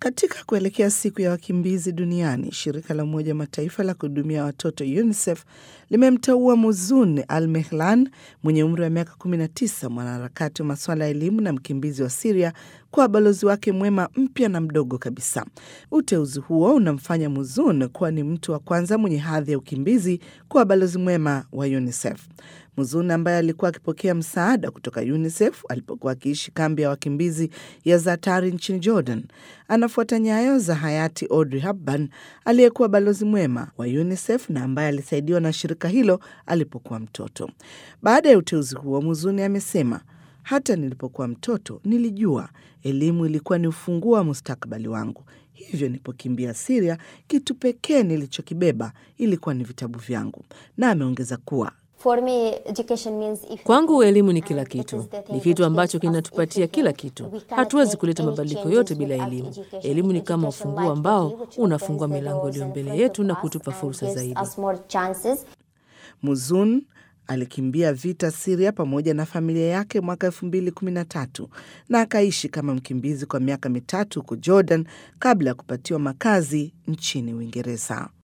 Katika kuelekea siku ya wakimbizi duniani, shirika la Umoja wa Mataifa la kuhudumia watoto UNICEF limemteua Muzun Al-Mehlan mwenye umri wa miaka 19, mwanaharakati wa masuala ya elimu na mkimbizi wa Syria, kwa balozi wake mwema mpya na mdogo kabisa. Uteuzi huo unamfanya Muzun kuwa ni mtu wa kwanza mwenye hadhi ya ukimbizi kuwa balozi mwema wa UNICEF. Muzun ambaye alikuwa akipokea msaada kutoka UNICEF alipokuwa akiishi kambi ya wakimbizi ya Zaatari nchini Jordan, anafuata nyayo za hayati Audrey Hepburn aliyekuwa balozi mwema wa UNICEF na ambaye alisaidiwa na shirika hilo alipokuwa mtoto. Baada ya uteuzi huo, Muzun amesema, hata nilipokuwa mtoto nilijua elimu ilikuwa ni ufunguo wa mustakabali wangu. Hivyo nilipokimbia Syria, kitu pekee nilichokibeba ilikuwa ni vitabu vyangu. Na ameongeza kuwa kwangu elimu ni kila kitu, ni kitu ambacho kinatupatia kila kitu. Hatuwezi kuleta mabadiliko yote bila elimu. Elimu ni kama ufunguo ambao unafungua milango iliyo mbele yetu na kutupa fursa zaidi. Muzun alikimbia vita Syria pamoja na familia yake mwaka 2013 na akaishi kama mkimbizi kwa miaka 3 huko Jordan kabla ya kupatiwa makazi nchini Uingereza.